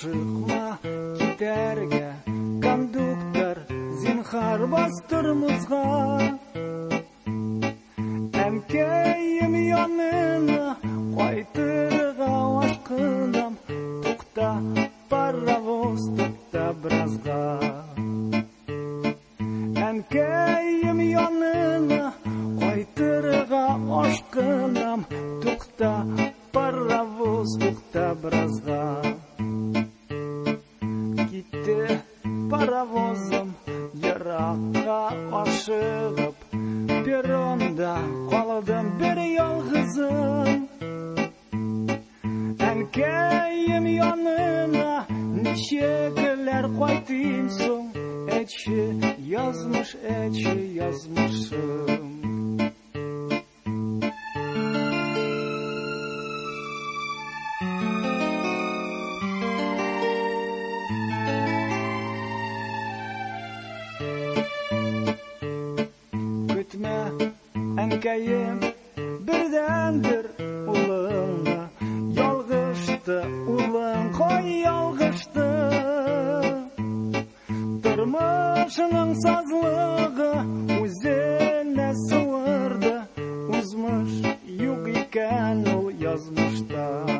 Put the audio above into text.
Ашықма кетерге, кондуктор, зинхар бастыр мұзға. Әмкейім янына, қайтырға ашқынам, тұқта паровоз, тұқта біразға. Әмкейім янына, қайтырға ашқынам, тұқта паровоз, тұқта біразға. Кетті паровозым, ераққа ашығып, перронда қалдым бір ялғызым. Әнкейім янына нешекілер қайтайын соң, әтші язмышым. Күтмә, әнкәйем, бірден-бір ұлыңа, ялғышты ұлың, қой ялғышты. Тұрмышының сазлығы өзіне суырды, ұзмыш юг екен ол язмышта.